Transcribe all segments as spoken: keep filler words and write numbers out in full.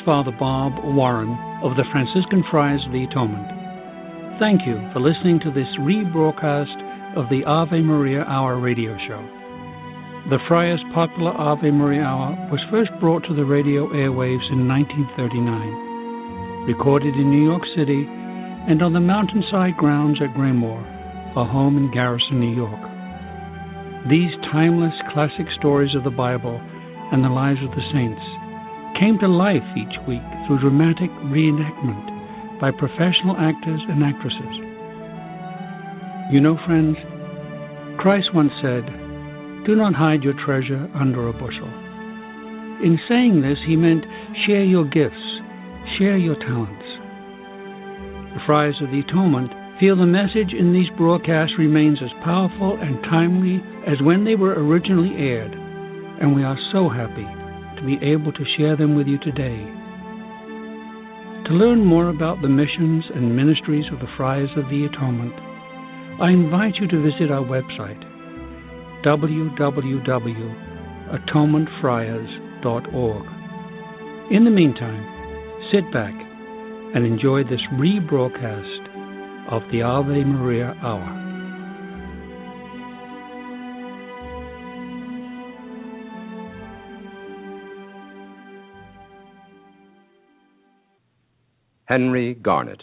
Father Bob Warren of the Franciscan Friars of the Atonement. Thank you for listening to this rebroadcast of the Ave Maria Hour radio show. The Friars' popular Ave Maria Hour was first brought to the radio airwaves in nineteen thirty-nine, recorded in New York City and on the mountainside grounds at Graymoor, a home in Garrison, New York. These timeless classic stories of the Bible and the lives of the saints came to life each week through dramatic reenactment by professional actors and actresses. You know, friends, Christ once said, "Do not hide your treasure under a bushel." In saying this, he meant share your gifts, share your talents. The Friars of the Atonement feel the message in these broadcasts remains as powerful and timely as when they were originally aired, and we are so happy to be able to share them with you today. To learn more about the missions and ministries of the Friars of the Atonement, I invite you to visit our website, w w w dot atonement friars dot org. In the meantime, sit back and enjoy this rebroadcast of the Ave Maria Hour. Henry Garnet.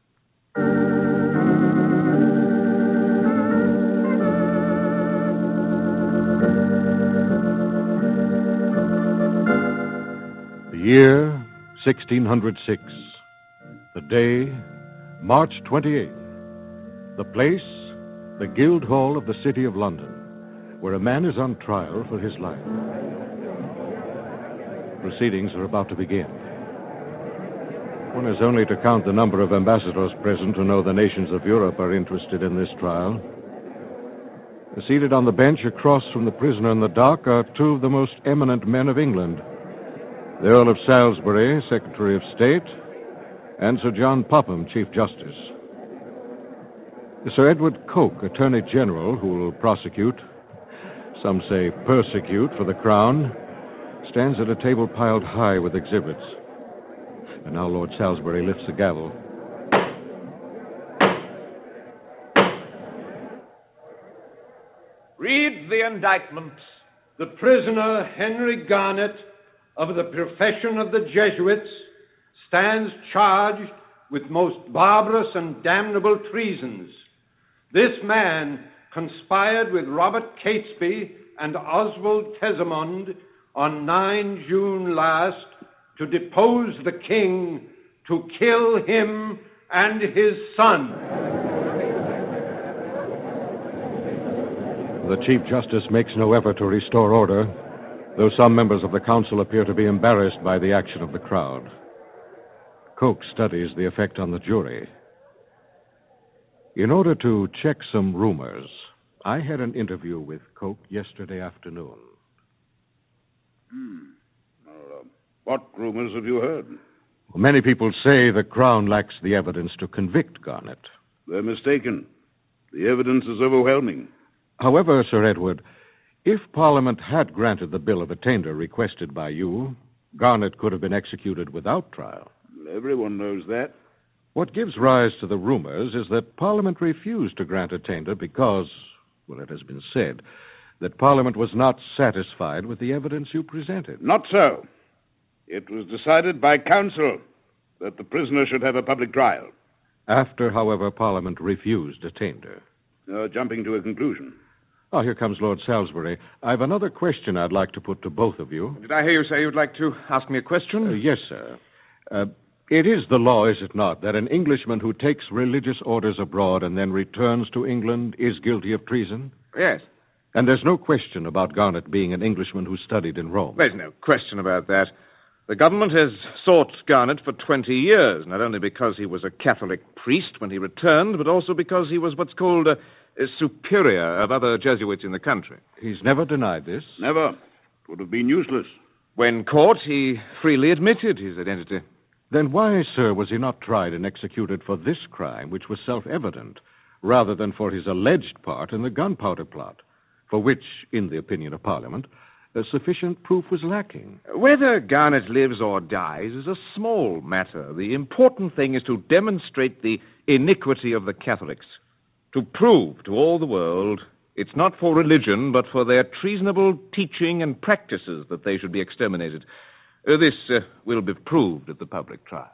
The year sixteen oh six. The day, March twenty-eighth. The place, the Guildhall of the City of London, where a man is on trial for his life. Proceedings are about to begin. One has only to count the number of ambassadors present to know the nations of Europe are interested in this trial. Seated on the bench across from the prisoner in the dock are two of the most eminent men of England, the Earl of Salisbury, Secretary of State, and Sir John Popham, Chief Justice. Sir Edward Coke, Attorney General, who will prosecute, some say persecute, for the Crown, stands at a table piled high with exhibits. And now Lord Salisbury lifts the gavel. Read the indictment. The prisoner, Henry Garnet, of the profession of the Jesuits, stands charged with most barbarous and damnable treasons. This man conspired with Robert Catesby and Oswald Tesamond on the ninth of June last to depose the king, to kill him and his son. The Chief Justice makes no effort to restore order, though some members of the council appear to be embarrassed by the action of the crowd. Coke studies the effect on the jury. In order to check some rumors, I had an interview with Coke yesterday afternoon. Hmm. What rumors have you heard? Well, many people say the Crown lacks the evidence to convict Garnet. They're mistaken. The evidence is overwhelming. However, Sir Edward, if Parliament had granted the bill of attainder requested by you, Garnet could have been executed without trial. Everyone knows that. What gives rise to the rumors is that Parliament refused to grant attainder because, well, it has been said, that Parliament was not satisfied with the evidence you presented. Not so. It was decided by Council that the prisoner should have a public trial. After, however, Parliament refused attainder. You're jumping to a conclusion. Oh, here comes Lord Salisbury. I've another question I'd like to put to both of you. Did I hear you say you'd like to ask me a question? Uh, yes, sir. Uh, it is the law, is it not, that an Englishman who takes religious orders abroad and then returns to England is guilty of treason? Yes. And there's no question about Garnet being an Englishman who studied in Rome. There's no question about that. The government has sought Garnet for twenty years, not only because he was a Catholic priest when he returned, but also because he was what's called a, a superior of other Jesuits in the country. He's never denied this? Never. It would have been useless. When caught, he freely admitted his identity. Then why, sir, was he not tried and executed for this crime, which was self-evident, rather than for his alleged part in the gunpowder plot, for which, in the opinion of Parliament, uh, sufficient proof was lacking. Whether Garnet lives or dies is a small matter. The important thing is to demonstrate the iniquity of the Catholics, to prove to all the world it's not for religion, but for their treasonable teaching and practices that they should be exterminated. Uh, this uh, will be proved at the public trial.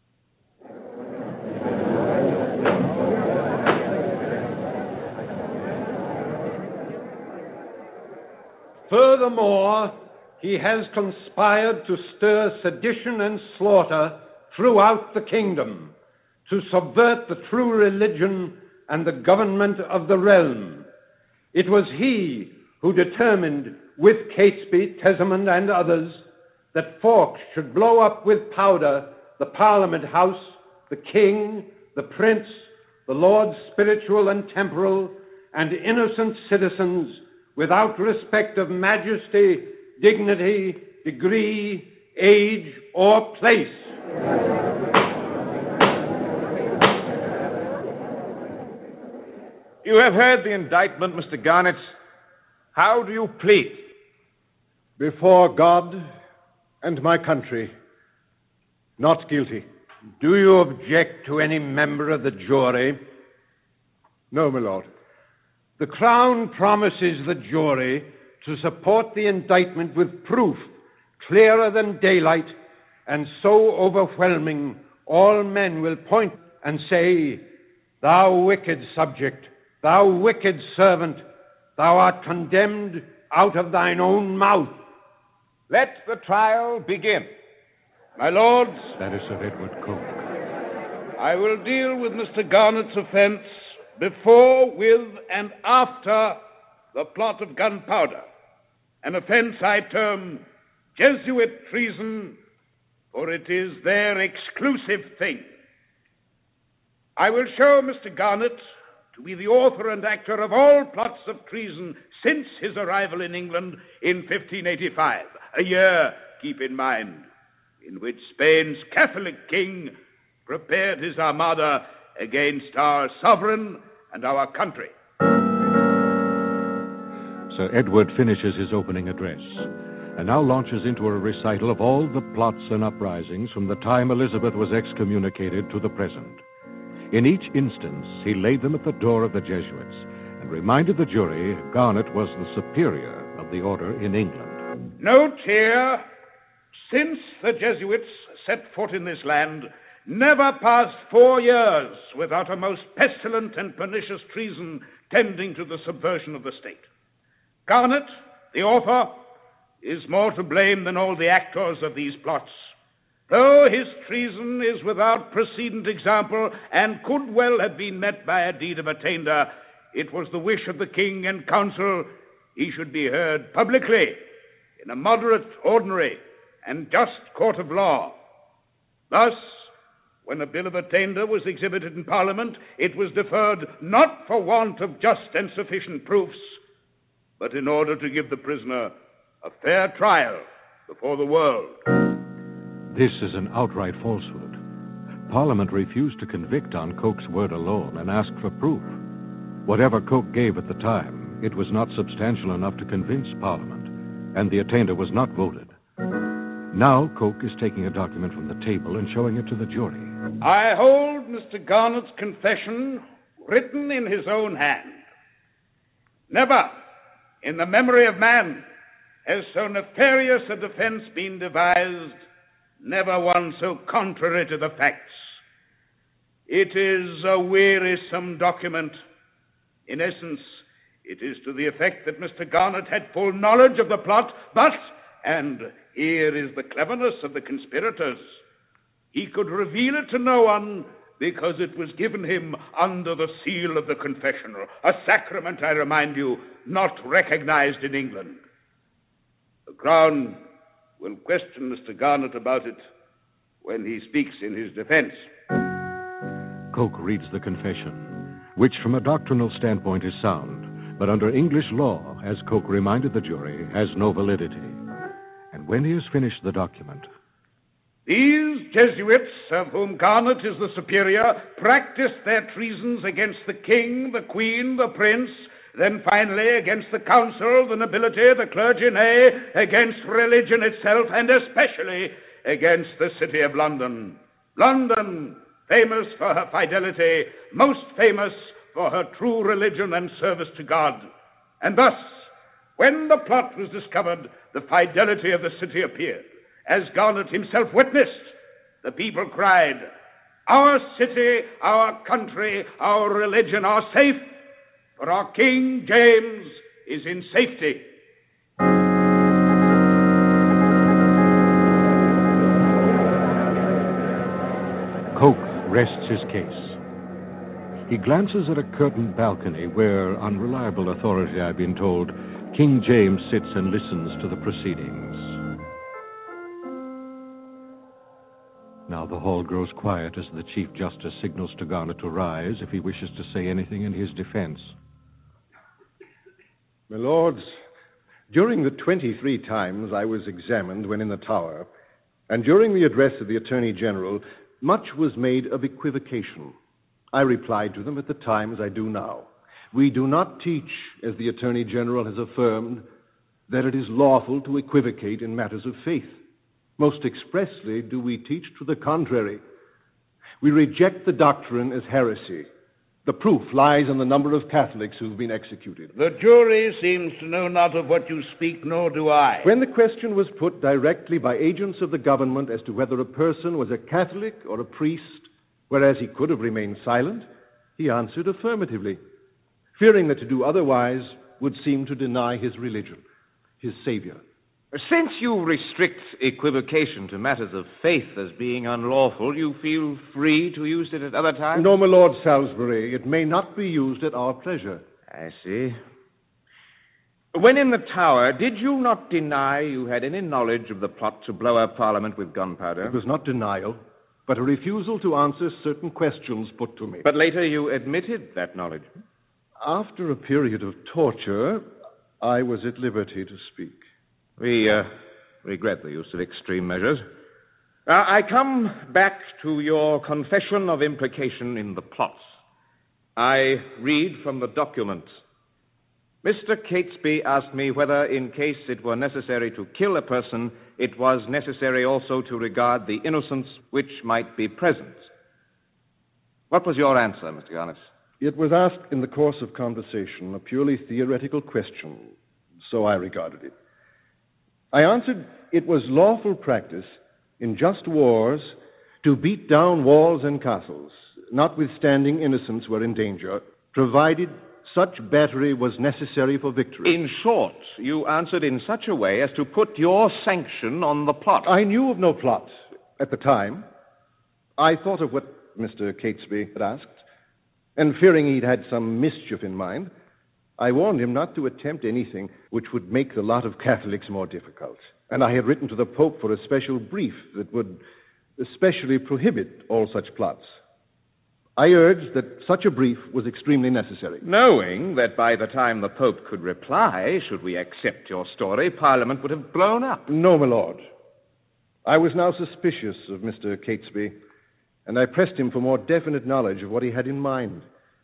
Furthermore, he has conspired to stir sedition and slaughter throughout the kingdom, to subvert the true religion and the government of the realm. It was he who determined, with Catesby, Tesmond, and others, that Fawkes should blow up with powder the Parliament House, the king, the prince, the lords spiritual and temporal, and innocent citizens, without respect of majesty, dignity, degree, age, or place. You have heard the indictment, Mister Garnet. How do you plead? Before God and my country, not guilty. Do you object to any member of the jury? No, my lord. The Crown promises the jury to support the indictment with proof clearer than daylight and so overwhelming all men will point and say, "Thou wicked subject, thou wicked servant, thou art condemned out of thine own mouth." Let the trial begin. My lords, That is Sir Edward Coke. I will deal with Mister Garnet's offence before, with, and after the plot of gunpowder, an offence I term Jesuit treason, for it is their exclusive thing. I will show Mister Garnet to be the author and actor of all plots of treason since his arrival in England in fifteen eighty-five, a year, keep in mind, in which Spain's Catholic king prepared his armada against our sovereign and our country. Sir Edward finishes his opening address and now launches into a recital of all the plots and uprisings from the time Elizabeth was excommunicated to the present. In each instance, he laid them at the door of the Jesuits and reminded the jury Garnet was the superior of the order in England. Note here, since the Jesuits set foot in this land, never passed four years without a most pestilent and pernicious treason tending to the subversion of the state. Garnet, the author, is more to blame than all the actors of these plots. Though his treason is without precedent example and could well have been met by a deed of attainder, it was the wish of the king and council he should be heard publicly in a moderate, ordinary, and just court of law. Thus, when a bill of attainder was exhibited in Parliament, it was deferred not for want of just and sufficient proofs, but in order to give the prisoner a fair trial before the world. This is an outright falsehood. Parliament refused to convict on Coke's word alone and asked for proof. Whatever Coke gave at the time, it was not substantial enough to convince Parliament, and the attainder was not voted. Now Coke is taking a document from the table and showing it to the jury. I hold Mister Garnet's confession written in his own hand. Never, in the memory of man, has so nefarious a defense been devised, never one so contrary to the facts. It is a wearisome document. In essence, it is to the effect that Mister Garnet had full knowledge of the plot, but, and here is the cleverness of the conspirators, he could reveal it to no one because it was given him under the seal of the confessional, a sacrament, I remind you, not recognized in England. The Crown will question Mister Garnet about it when he speaks in his defense. Coke reads the confession, which from a doctrinal standpoint is sound, but under English law, as Coke reminded the jury, has no validity. And when he has finished the document, these Jesuits, of whom Garnet is the superior, practiced their treasons against the king, the queen, the prince, then finally against the council, the nobility, the clergy, nay, against religion itself, and especially against the city of London. London, famous for her fidelity, most famous for her true religion and service to God. And thus, when the plot was discovered, the fidelity of the city appeared. As Garnet himself witnessed, the people cried, "Our city, our country, our religion are safe, for our King James is in safety." Coke rests his case. He glances at a curtained balcony where, on reliable authority, I've been told, King James sits and listens to the proceedings. Now the hall grows quiet as the Chief Justice signals to Garnet to rise if he wishes to say anything in his defense. My lords, during the twenty-three times I was examined when in the Tower, and during the address of the Attorney General, much was made of equivocation. I replied to them at the time as I do now. We do not teach, as the Attorney General has affirmed, that it is lawful to equivocate in matters of faith. Most expressly do we teach to the contrary. We reject the doctrine as heresy. The proof lies in the number of Catholics who've been executed. The jury seems to know not of what you speak, nor do I. When the question was put directly by agents of the government as to whether a person was a Catholic or a priest, whereas he could have remained silent, he answered affirmatively, fearing that to do otherwise would seem to deny his religion, his Savior. Since you restrict equivocation to matters of faith as being unlawful, you feel free to use it at other times? No, my Lord Salisbury, it may not be used at our pleasure. I see. When in the Tower, did you not deny you had any knowledge of the plot to blow up Parliament with gunpowder? It was not denial, but a refusal to answer certain questions put to me. But later you admitted that knowledge. After a period of torture, I was at liberty to speak. We uh, regret the use of extreme measures. Uh, I come back to your confession of implication in the plots. I read from the documents. Mister Catesby asked me whether, in case it were necessary to kill a person, it was necessary also to regard the innocence which might be present. What was your answer, Mister Garnet? It was asked in the course of conversation, a purely theoretical question, so I regarded it. I answered it was lawful practice in just wars to beat down walls and castles, notwithstanding innocents were in danger, provided such battery was necessary for victory. In short, you answered in such a way as to put your sanction on the plot. I knew of no plot at the time. I thought of what Mister Catesby had asked, and fearing he'd had some mischief in mind, I warned him not to attempt anything which would make the lot of Catholics more difficult. And I had written to the Pope for a special brief that would especially prohibit all such plots. I urged that such a brief was extremely necessary. Knowing that by the time the Pope could reply, should we accept your story, Parliament would have blown up. No, my lord. I was now suspicious of Mister Catesby, and I pressed him for more definite knowledge of what he had in mind.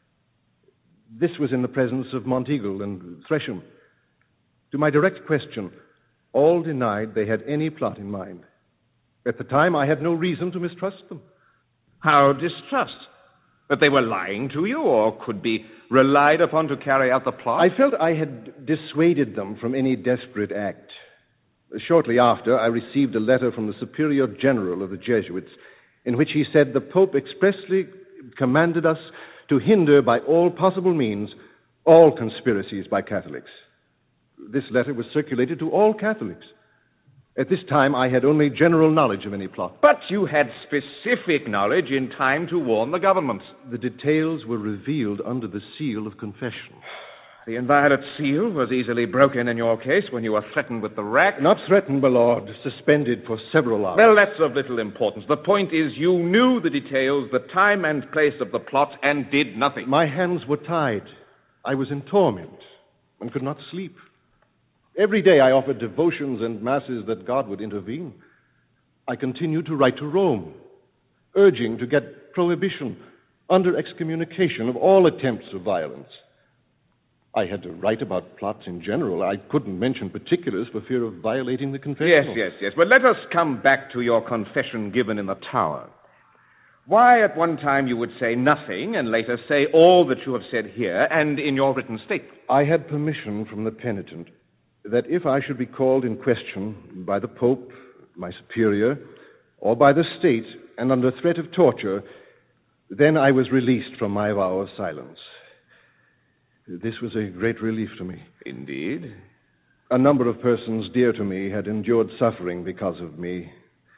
This was in the presence of Monteagle and Tresham. To my direct question, all denied they had any plot in mind. At the time, I had no reason to mistrust them. How distrust? That they were lying to you, or could be relied upon to carry out the plot? I felt I had dissuaded them from any desperate act. Shortly after, I received a letter from the Superior General of the Jesuits, in which he said the Pope expressly commanded us to hinder by all possible means all conspiracies by Catholics. This letter was circulated to all Catholics. At this time, I had only general knowledge of any plot. But you had specific knowledge in time to warn the government. The details were revealed under the seal of confession. The inviolate seal was easily broken in your case when you were threatened with the rack. Not threatened, my lord, suspended for several hours. Well, that's of little importance. The point is you knew the details, the time and place of the plot, and did nothing. My hands were tied. I was in torment and could not sleep. Every day I offered devotions and masses that God would intervene. I continued to write to Rome, urging to get prohibition under excommunication of all attempts of violence. I had to write about plots in general. I couldn't mention particulars for fear of violating the Yes, confessional. yes, yes. But let us come back to your confession given in the tower. Why at one time you would say nothing and later say all that you have said here and in your written statement? I had permission from the penitent that if I should be called in question by the Pope, my superior, or by the state, and under threat of torture, then I was released from my vow of silence. This was a great relief to me. Indeed. A number of persons dear to me had endured suffering because of me.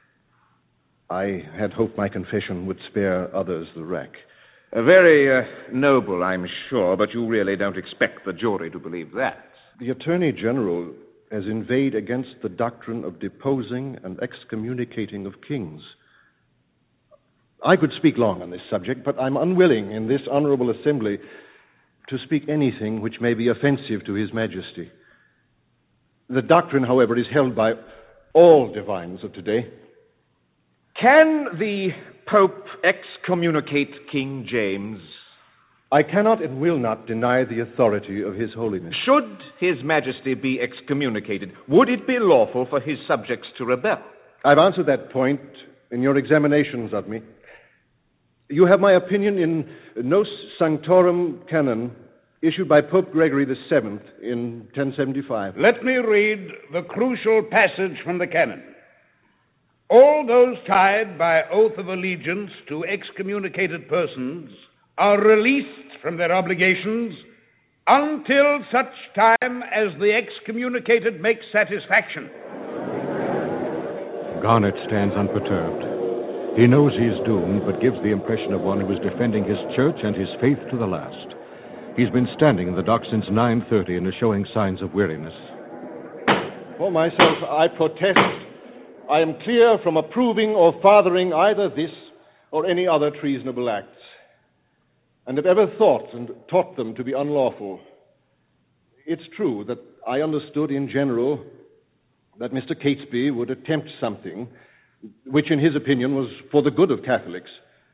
I had hoped my confession would spare others the rack. Uh, very uh, noble, I'm sure, but you really don't expect the jury to believe that. The Attorney General has inveighed against the doctrine of deposing and excommunicating of kings. I could speak long on this subject, but I'm unwilling in this honorable assembly to speak anything which may be offensive to His Majesty. The doctrine, however, is held by all divines of today. Can the Pope excommunicate King James? I cannot and will not deny the authority of His Holiness. Should His Majesty be excommunicated, would it be lawful for his subjects to rebel? I've answered that point in your examinations of me. You have my opinion in Nos Sanctorum Canon, issued by Pope Gregory the Seventh in ten seventy-five. Let me read the crucial passage from the canon. All those tied by oath of allegiance to excommunicated persons are released from their obligations until such time as the excommunicated make satisfaction. Garnet stands unperturbed. He knows he's doomed, but gives the impression of one who is defending his church and his faith to the last. He's been standing in the dock since nine thirty and is showing signs of weariness. For myself, I protest. I am clear from approving or fathering either this or any other treasonable acts, and have ever thought and taught them to be unlawful. It's true that I understood in general that Mister Catesby would attempt something which in his opinion was for the good of Catholics.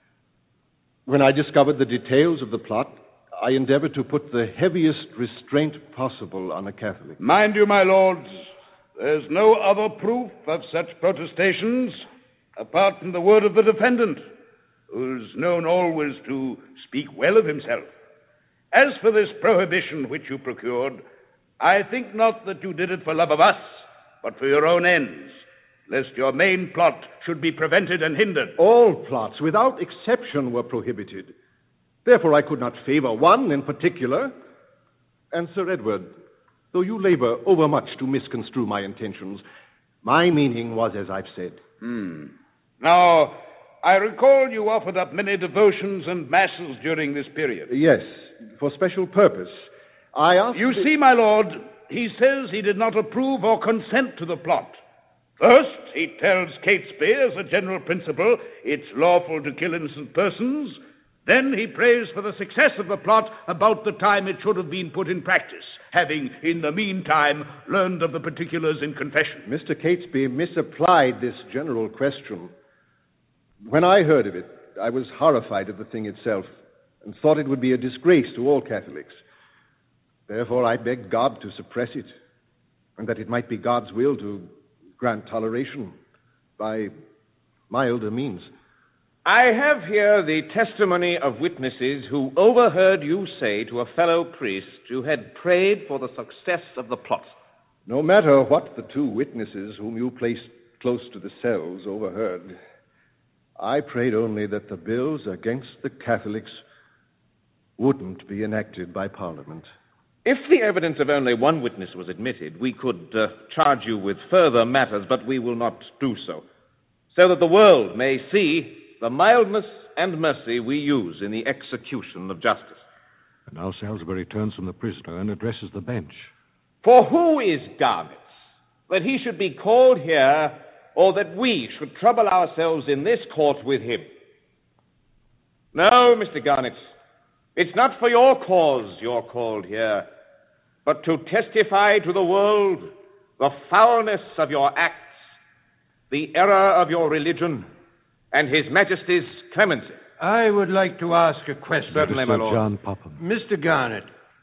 When I discovered the details of the plot, I endeavored to put the heaviest restraint possible on a Catholic. Mind you, my lords, there's no other proof of such protestations apart from the word of the defendant, who's known always to speak well of himself. As for this prohibition which you procured, I think not that you did it for love of us, but for your own ends, lest your main plot should be prevented and hindered. All plots, without exception, were prohibited. Therefore, I could not favor one in particular. And, Sir Edward, though you labor overmuch to misconstrue my intentions, my meaning was as I've said. Hmm. Now, I recall you offered up many devotions and masses during this period. Yes, for special purpose. I asked... You see, my lord, he says he did not approve or consent to the plot. First, he tells Catesby, as a general principle, it's lawful to kill innocent persons. Then he prays for the success of the plot about the time it should have been put in practice, having, in the meantime, learned of the particulars in confession. Mister Catesby misapplied this general question. When I heard of it, I was horrified at the thing itself and thought it would be a disgrace to all Catholics. Therefore, I begged God to suppress it, and that it might be God's will to grant toleration by milder means. I have here the testimony of witnesses who overheard you say to a fellow priest you had prayed for the success of the plot. No matter what the two witnesses whom you placed close to the cells overheard, I prayed only that the bills against the Catholics wouldn't be enacted by Parliament. If the evidence of only one witness was admitted, we could uh, charge you with further matters, but we will not do so, so that the world may see the mildness and mercy we use in the execution of justice. And now Salisbury turns from the prisoner and addresses the bench. For who is Garnet, that he should be called here, or that we should trouble ourselves in this court with him? No, Mister Garnet, it's not for your cause you're called here, but to testify to the world the foulness of your acts, the error of your religion, and His Majesty's clemency. I would like to ask a question. Certainly, my Mister lord. John Popham. Mister Garnet,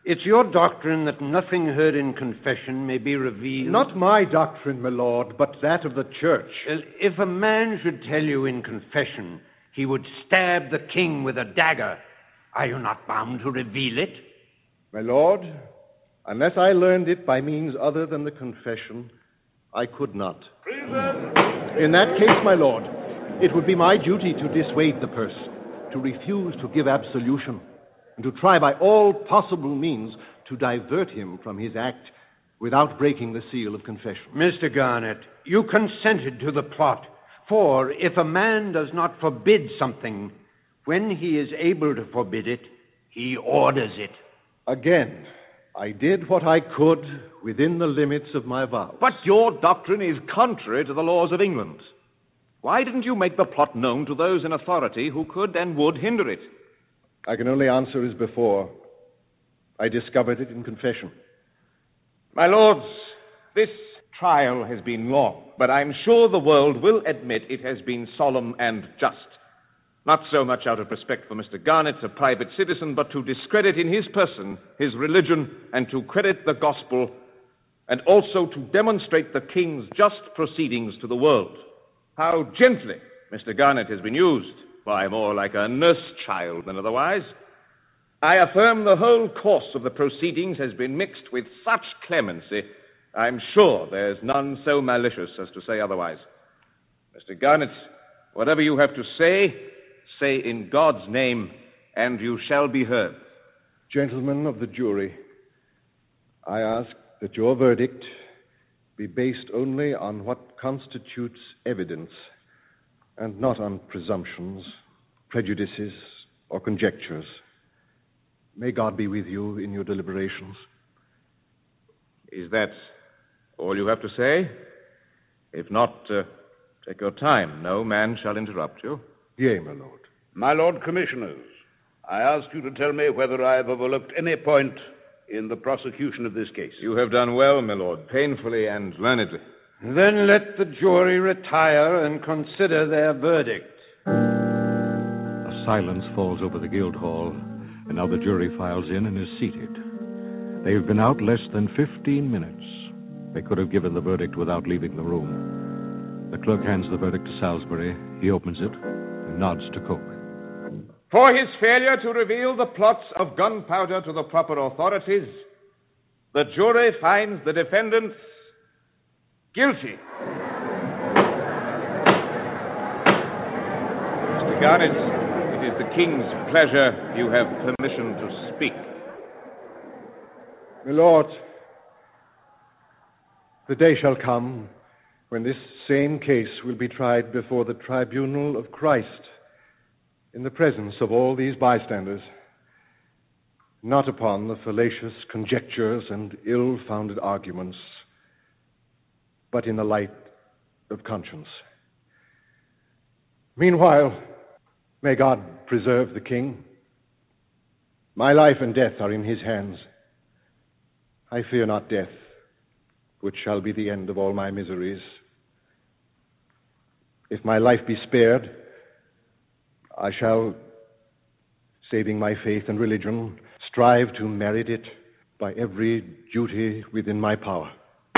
It's your doctrine that nothing heard in confession may be revealed. Not my doctrine, my lord, but that of the church. If a man should tell you in confession he would stab the king with a dagger, are you not bound to reveal it? My lord, unless I learned it by means other than the confession, I could not. Treason! In that case, my lord, it would be my duty to dissuade the person, to refuse to give absolution, and to try by all possible means to divert him from his act without breaking the seal of confession. Mister Garnet, you consented to the plot, for if a man does not forbid something, when he is able to forbid it, he orders it. Again, I did what I could within the limits of my vows. But your doctrine is contrary to the laws of England. Why didn't you make the plot known to those in authority who could and would hinder it? I can only answer as before. I discovered it in confession. My lords, this trial has been long, but I'm sure the world will admit it has been solemn and just. Not so much out of respect for Mister Garnet, a private citizen, but to discredit in his person his religion and to credit the gospel, and also to demonstrate the king's just proceedings to the world. How gently Mister Garnet has been used. Why, more like a nurse child than otherwise. I affirm the whole course of the proceedings has been mixed with such clemency, I'm sure there's none so malicious as to say otherwise. Mister Garnet, whatever you have to say, say in God's name, and you shall be heard. Gentlemen of the jury, I ask that your verdict be based only on what constitutes evidence, and not on presumptions, prejudices, or conjectures. May God be with you in your deliberations. Is that all you have to say? If not, uh, take your time. No man shall interrupt you. Yea, my lord. My Lord Commissioners, I ask you to tell me whether I have overlooked any point in the prosecution of this case. You have done well, my lord, painfully and learnedly. Then let the jury retire and consider their verdict. A silence falls over the Guildhall, and now the jury files in and is seated. They have been out less than fifteen minutes. They could have given the verdict without leaving the room. The clerk hands the verdict to Salisbury. He opens it and nods to Coke. For his failure to reveal the plots of gunpowder to the proper authorities, the jury finds the defendants guilty. Mister Garnet, it is the King's pleasure you have permission to speak. My lord, the day shall come when this same case will be tried before the tribunal of Christ, in the presence of all these bystanders, not upon the fallacious conjectures and ill-founded arguments, but in the light of conscience. Meanwhile, may God preserve the king. My life and death are in his hands. I fear not death, which shall be the end of all my miseries. If my life be spared, I shall, saving my faith and religion, strive to merit it by every duty within my power.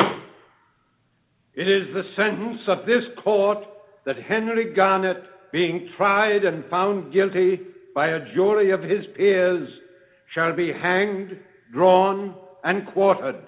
It is the sentence of this court that Henry Garnet, being tried and found guilty by a jury of his peers, shall be hanged, drawn, and quartered.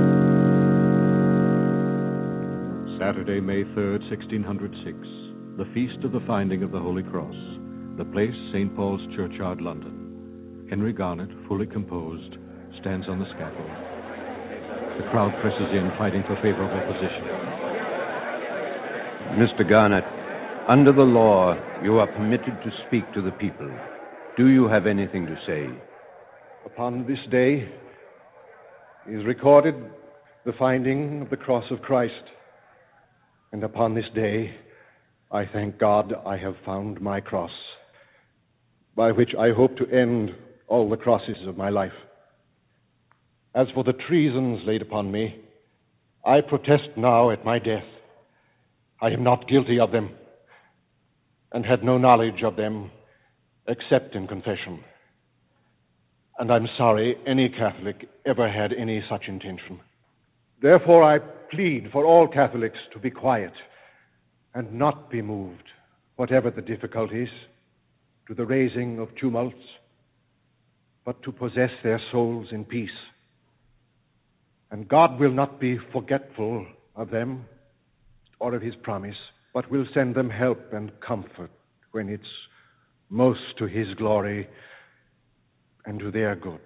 Saturday, May third, sixteen oh six, the feast of the finding of the Holy Cross, the place Saint Paul's Churchyard, London. Henry Garnet, fully composed, stands on the scaffold. The crowd presses in, fighting for favorable position. Mister Garnet, under the law, you are permitted to speak to the people. Do you have anything to say? Upon this day is recorded the finding of the cross of Christ. And upon this day, I thank God I have found my cross, by which I hope to end all the crosses of my life. As for the treasons laid upon me, I protest now at my death. I am not guilty of them, and had no knowledge of them except in confession. And I'm sorry any Catholic ever had any such intention. Therefore, I plead for all Catholics to be quiet and not be moved, whatever the difficulties, to the raising of tumults, but to possess their souls in peace. And God will not be forgetful of them or of his promise, but will send them help and comfort when it's most to his glory and to their good.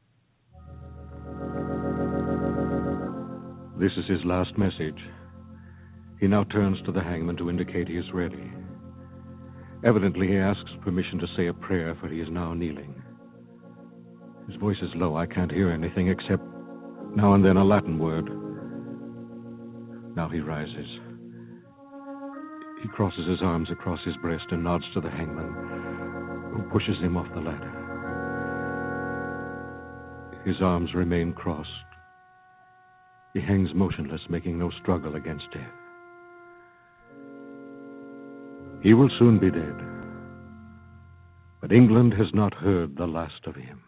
This is his last message. He now turns to the hangman to indicate he is ready. Evidently, he asks permission to say a prayer, for he is now kneeling. His voice is low. I can't hear anything except now and then a Latin word. Now he rises. He crosses his arms across his breast and nods to the hangman, who pushes him off the ladder. His arms remain crossed. He hangs motionless, making no struggle against death. He will soon be dead, but England has not heard the last of him.